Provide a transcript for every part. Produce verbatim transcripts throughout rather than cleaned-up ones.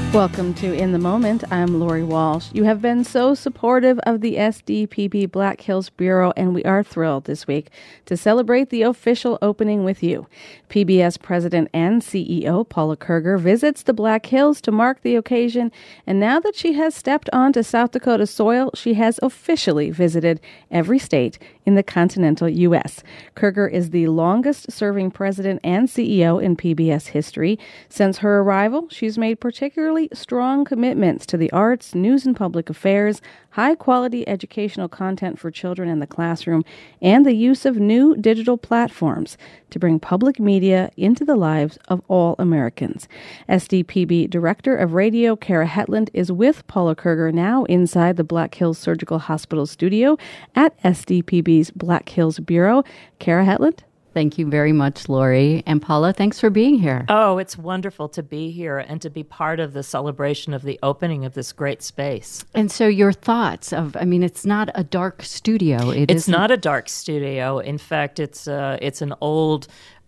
Welcome to In the Moment. I'm Lori Walsh. You have been so supportive of the S D P B Black Hills Bureau, and we are thrilled this week to celebrate the official opening with you. P B S President and C E O Paula Kerger visits the Black Hills to mark the occasion, and now that she has stepped onto South Dakota soil, she has officially visited every state in the continental U S. Kerger is the longest-serving president and C E O in P B S history. Since her arrival, she's made particularly strong commitments to the arts, news and public affairs, high-quality educational content for children in the classroom, and the use of new digital platforms to bring public media into the lives of all Americans. S D P B Director of Radio, Kara Hetland, is with Paula Kerger now inside the Black Hills Surgical Hospital studio at S D P B's Black Hills Bureau. Kara Hetland? Thank you very much, Lori. And Paula, thanks for being here. Oh, it's wonderful to be here and to be part of the celebration of the opening of this great space. And so your thoughts of, I mean, it's not a dark studio. It it's isn't... not a dark studio. In fact, it's uh, it's an old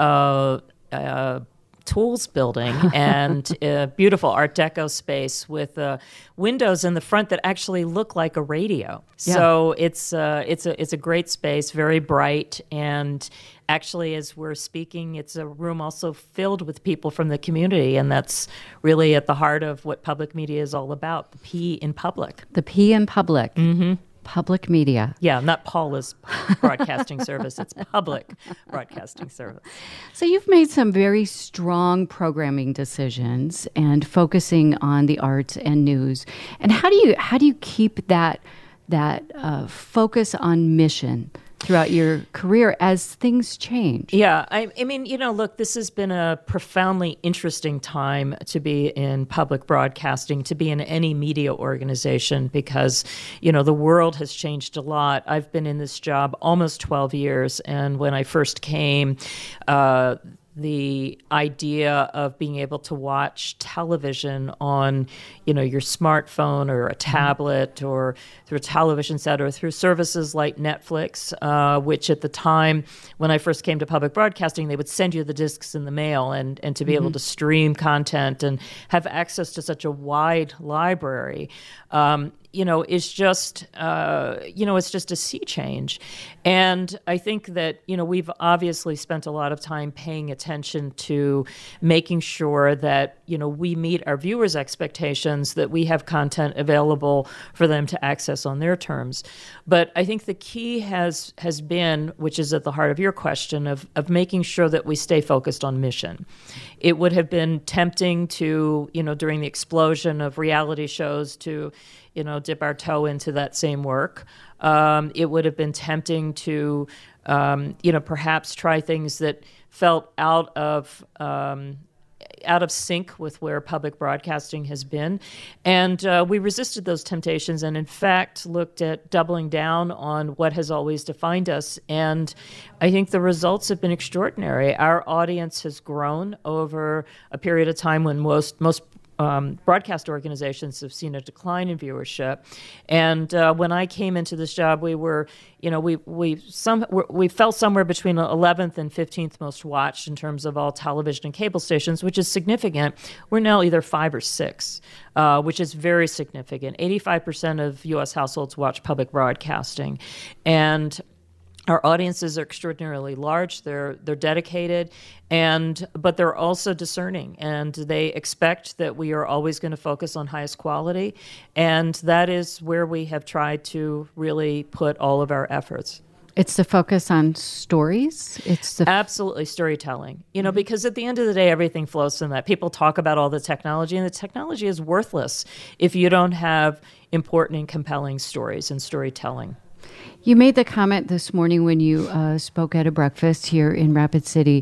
uh, uh, tools building and a beautiful Art Deco space with uh, windows in the front that actually look like a radio. Yeah. So it's uh, it's a it's a great space, very bright, and actually, as we're speaking, it's a room also filled with people from the community, and that's really at the heart of what public media is all about, the P in public. The P in public. Mm-hmm. Public media. Yeah, not Paula's broadcasting service. It's public broadcasting service. So you've made some very strong programming decisions and focusing on the arts and news. And how do you how do you keep that that uh, focus on mission throughout your career as things change? Yeah, I, I mean, you know, look, this has been a profoundly interesting time to be in public broadcasting, to be in any media organization, because, you know, the world has changed a lot. I've been in this job almost twelve years, and when I first came, uh, the idea of being able to watch television on, you know, your smartphone or a tablet or through a television set or through services like Netflix, uh, which at the time when I first came to public broadcasting, they would send you the discs in the mail, and, and to be mm-hmm. able to stream content and have access to such a wide library, um, you know, is just, uh, you know, it's just a sea change. And I think that, you know, we've obviously spent a lot of time paying attention to making sure that, you know, we meet our viewers' expectations, that we have content available for them to access on their terms. But I think the key has has been, which is at the heart of your question, of, of making sure that we stay focused on mission. It would have been tempting to, you know, during the explosion of reality shows to, you know, dip our toe into that same work. Um, it would have been tempting to, um, you know, perhaps try things that felt out of um, out of sync with where public broadcasting has been. And uh, we resisted those temptations and, in fact, looked at doubling down on what has always defined us. And I think the results have been extraordinary. Our audience has grown over a period of time when most most Um, broadcast organizations have seen a decline in viewership. And uh, when I came into this job, we were, you know, we we some we fell somewhere between eleventh and fifteenth most watched in terms of all television and cable stations, which is significant. We're now either five or six, uh, which is very significant. eighty-five percent of U S households watch public broadcasting, and our audiences are extraordinarily large. They're they're dedicated, and but they're also discerning, and they expect that we are always going to focus on highest quality, and that is where we have tried to really put all of our efforts. It's the focus on stories. It's the absolutely storytelling. You know, because at the end of the day, everything flows from that. People talk about all the technology, and the technology is worthless if you don't have important and compelling stories and storytelling. You made the comment this morning when you uh, spoke at a breakfast here in Rapid City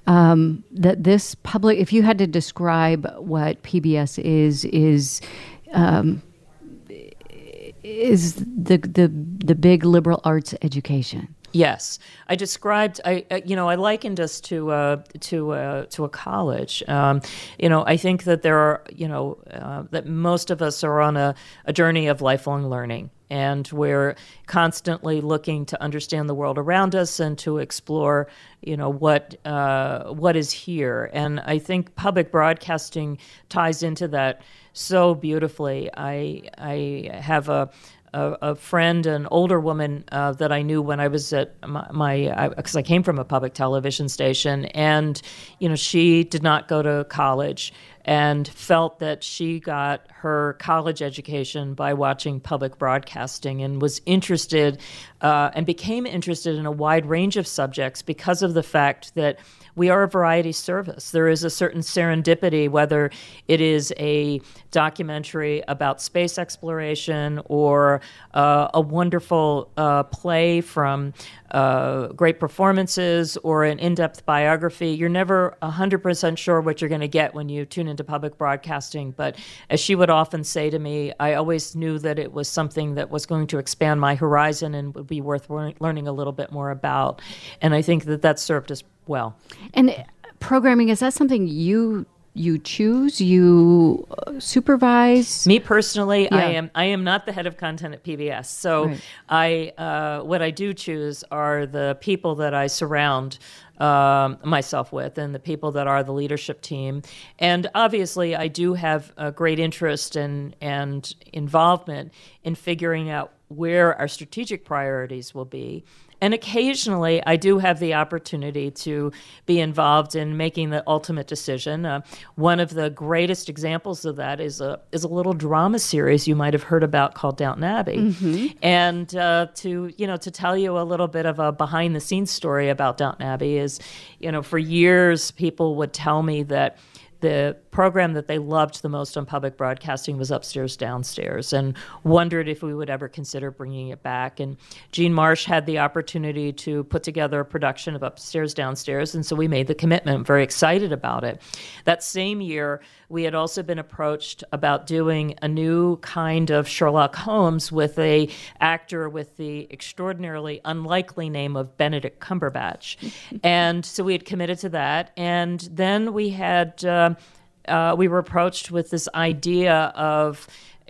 um, that this public, if you had to describe what P B S is, is um, is the the the big liberal arts education. Yes, I described. I uh, you know I likened us to uh, to uh, to a college. Um, you know, I think that there are you know uh, that most of us are on a, a journey of lifelong learning. and we're constantly looking to understand the world around us and to explore, you know, what uh, what is here. And I think public broadcasting ties into that so beautifully. I I have a A, a friend, an older woman uh, that I knew when I was at my, because I, I came from a public television station, and you know, she did not go to college and felt that she got her college education by watching public broadcasting, and was interested uh, and became interested in a wide range of subjects because of the fact that we are a variety service. There is a certain serendipity, whether it is a documentary about space exploration or uh, a wonderful uh, play from uh, great performances or an in-depth biography. You're never one hundred percent sure what you're going to get when you tune into public broadcasting. But as she would often say to me, I always knew that it was something that was going to expand my horizon and would be worth learning a little bit more about. And I think that that served us well. And programming, is that something you you choose, you uh, supervise? Me personally, Yeah. I am I am not the head of content at P B S. So Right. I uh, what I do choose are the people that I surround um, myself with, and the people that are the leadership team. And obviously, I do have a great interest and and involvement in figuring out where our strategic priorities will be. And occasionally, I do have the opportunity to be involved in making the ultimate decision. Uh, one of the greatest examples of that is a is a little drama series you might have heard about called Downton Abbey. Mm-hmm. And uh, to you know to tell you a little bit of a behind the scenes story about Downton Abbey is, you know, for years people would tell me that the program that they loved the most on public broadcasting was Upstairs, Downstairs, and wondered if we would ever consider bringing it back. And Jean Marsh had the opportunity to put together a production of Upstairs, Downstairs, and so we made the commitment, very excited about it. That same year, we had also been approached about doing a new kind of Sherlock Holmes with a actor with the extraordinarily unlikely name of Benedict Cumberbatch. And so we had committed to that. And then we had... Uh, Uh, we were approached with this idea of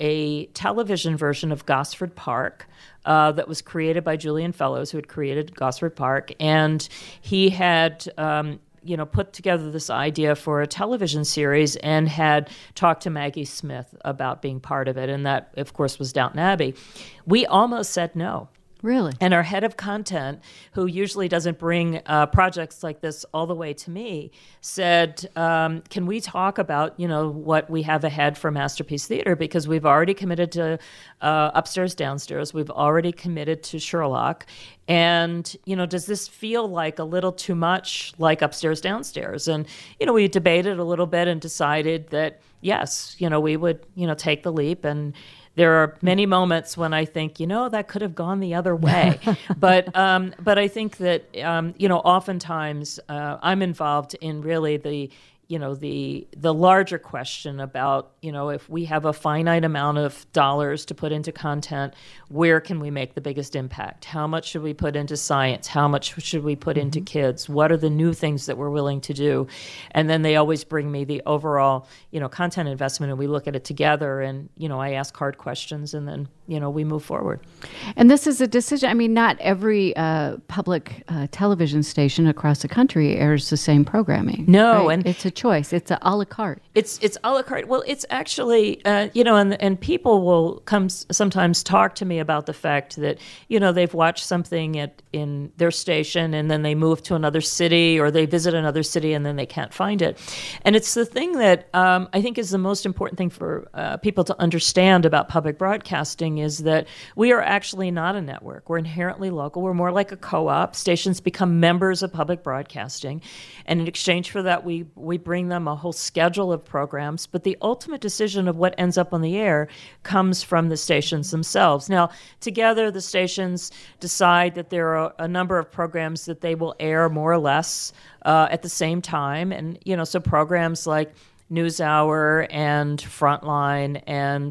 a television version of Gosford Park uh, that was created by Julian Fellows, who had created Gosford Park. And he had, um, you know, put together this idea for a television series and had talked to Maggie Smith about being part of it. And that, of course, was Downton Abbey. We almost said no. Really? And our head of content, who usually doesn't bring uh, projects like this all the way to me, said, um, can we talk about, you know, what we have ahead for Masterpiece Theater? Because we've already committed to uh, Upstairs, Downstairs. We've already committed to Sherlock. And, you know, does this feel like a little too much like Upstairs, Downstairs? And, you know, we debated a little bit and decided that, yes, you know, we would, you know, take the leap. And there are many moments when I think, you know, that could have gone the other way. but um, but I think that, um, you know, oftentimes uh, I'm involved in really the, you know, the the larger question about, you know, if we have a finite amount of dollars to put into content, where can we make the biggest impact? How much should we put into science? How much should we put mm-hmm. into kids? What are the new things that we're willing to do? And then they always bring me the overall, you know, content investment, and we look at it together. And, you know, I ask hard questions, and then, you know, we move forward. And this is a decision. I mean, not every uh, public uh, television station across the country airs the same programming. No, right? and it's a choice. It's a, a la carte. It's it's a la carte. Well, it's actually, uh, you know, and and people will come sometimes talk to me about the fact that, you know, they've watched something at in their station, and then they move to another city, or they visit another city, and then they can't find it. And it's the thing that um, I think is the most important thing for uh, people to understand about public broadcasting is that we are actually not a network. We're inherently local. We're more like a co-op. Stations become members of public broadcasting, and in exchange for that, we we bring them a whole schedule of programs. But the ultimate decision of what ends up on the air comes from the stations themselves. Now, together, the stations decide that there are a number of programs that they will air more or less uh, at the same time, and you know, so programs like NewsHour and Frontline and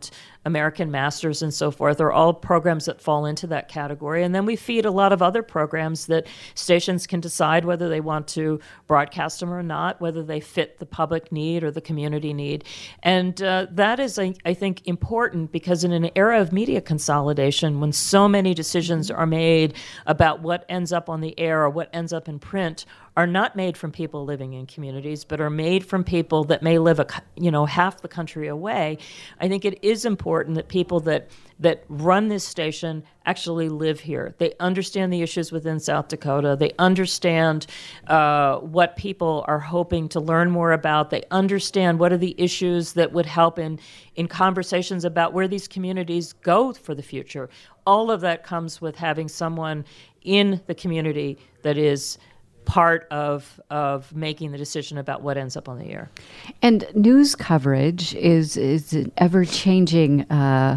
American Masters and so forth are all programs that fall into that category. And then we feed a lot of other programs that stations can decide whether they want to broadcast them or not, whether they fit the public need or the community need. And uh, that is, I, I think, important because in an era of media consolidation, when so many decisions are made about what ends up on the air or what ends up in print, are not made from people living in communities, but are made from people that may live, a, you know, half the country away. I think it is important that people that that run this station actually live here. They understand the issues within South Dakota. They understand uh, what people are hoping to learn more about. They understand what are the issues that would help in, in conversations about where these communities go for the future. All of that comes with having someone in the community that is part of of making the decision about what ends up on the air. And news coverage is is an ever-changing uh,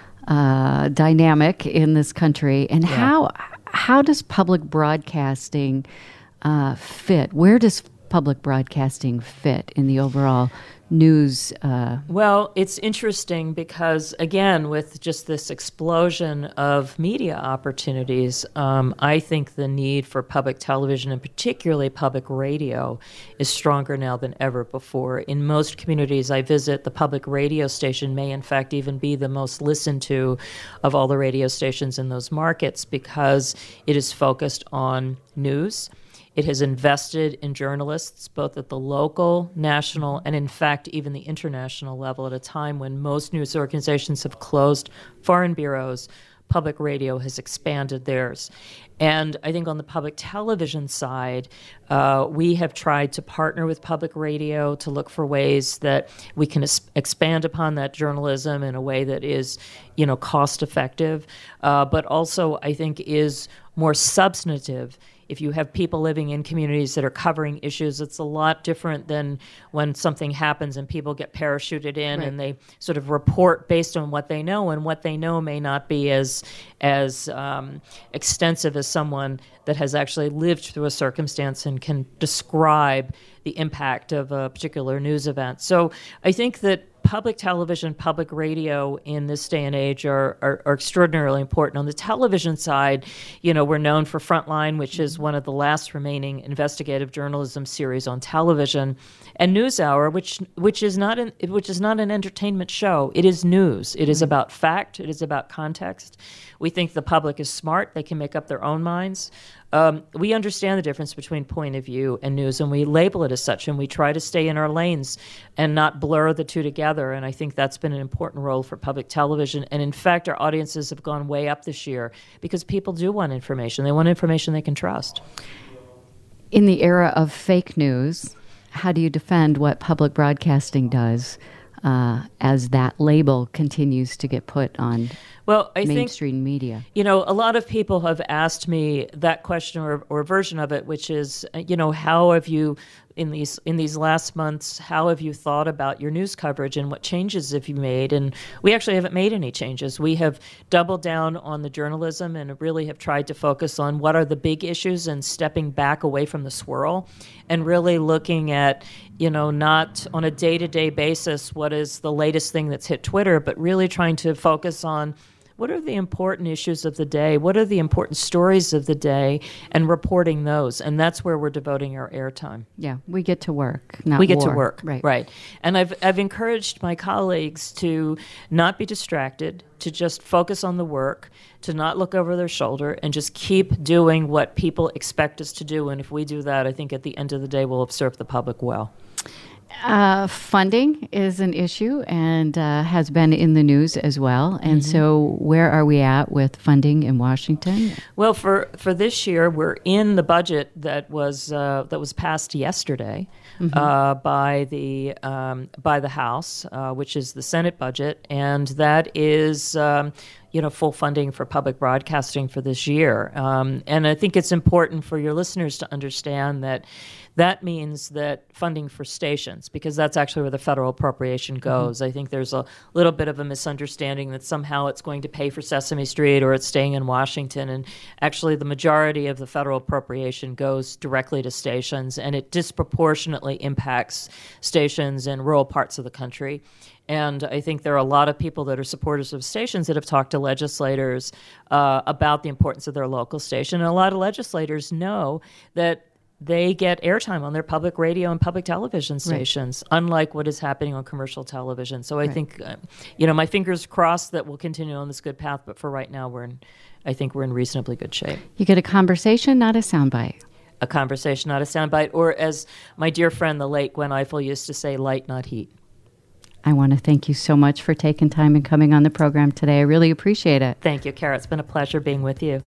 uh, dynamic in this country. And Yeah. how how does public broadcasting uh, fit? Where does public broadcasting fit in the overall news? Uh, Well, it's interesting because, again, with just this explosion of media opportunities, um, I think the need for public television and particularly public radio is stronger now than ever before. In most communities I visit, the public radio station may, in fact, even be the most listened to of all the radio stations in those markets because it is focused on news. It has invested in journalists, both at the local, national, and in fact, even the international level at a time when most news organizations have closed foreign bureaus. Public radio has expanded theirs. And I think on the public television side, uh, we have tried to partner with public radio to look for ways that we can es- expand upon that journalism in a way that is, you know, cost effective, uh, but also I think is more substantive. If you have people living in communities that are covering issues, it's a lot different than when something happens and people get parachuted in Right. and they sort of report based on what they know, and what they know may not be as as um, extensive as someone that has actually lived through a circumstance and can describe the impact of a particular news event. So I think that public television, public radio in this day and age are, are, are extraordinarily important. On the television side, you know, we're known for Frontline, which is one of the last remaining investigative journalism series on television, and NewsHour, which which is not an which is not an entertainment show. It is news. It is about fact. It is about context. We think the public is smart. They can make up their own minds. Um, we understand the difference between point of view and news, and we label it as such, and we try to stay in our lanes and not blur the two together. And I think that's been an important role for public television. And in fact, our audiences have gone way up this year because people do want information. They want information they can trust. in the era of fake news, how do you defend what public broadcasting does uh, as that label continues to get put on Well, I mainstream think, media? you know, a lot of people have asked me that question or, or version of it, which is, uh, you know, how have you, in these in these last months, how have you thought about your news coverage and what changes have you made? And we actually haven't made any changes. We have doubled down on the journalism and really have tried to focus on what are the big issues and stepping back away from the swirl and really looking at, you know, not on a day-to-day basis what is the latest thing that's hit Twitter, but really trying to focus on what are the important issues of the day? What are the important stories of the day? And reporting those. And that's where we're devoting our airtime. Yeah, we get to work, not we get war. to work. Right. Right. And I've, I've encouraged my colleagues to not be distracted, to just focus on the work, to not look over their shoulder, and just keep doing what people expect us to do. And if we do that, I think at the end of the day, we'll have served the public well. Uh, funding is an issue and uh, has been in the news as well. And Mm-hmm. so where are we at with funding in Washington? Well, for, for this year, we're in the budget that was uh, that was passed yesterday Mm-hmm. uh, by the um, by the House, uh, which is the Senate budget, and that is um, you know full funding for public broadcasting for this year. Um, and I think it's important for your listeners to understand that That means that funding for stations, because that's actually where the federal appropriation goes. Mm-hmm. I think there's a little bit of a misunderstanding that somehow it's going to pay for Sesame Street or it's staying in Washington. And actually, the majority of the federal appropriation goes directly to stations, and it disproportionately impacts stations in rural parts of the country. And I think there are a lot of people that are supporters of stations that have talked to legislators uh, about the importance of their local station. And a lot of legislators know that they get airtime on their public radio and public television stations, right, unlike what is happening on commercial television. So I right. think, uh, you know, my fingers crossed that we'll continue on this good path. But for right now, we're in, I think we're in reasonably good shape. You get a conversation, not a soundbite. A conversation, not a soundbite. Or as my dear friend, the late Gwen Ifill, used to say, light, not heat. I want to thank you so much for taking time and coming on the program today. I really appreciate it. Thank you, Kara. It's been a pleasure being with you.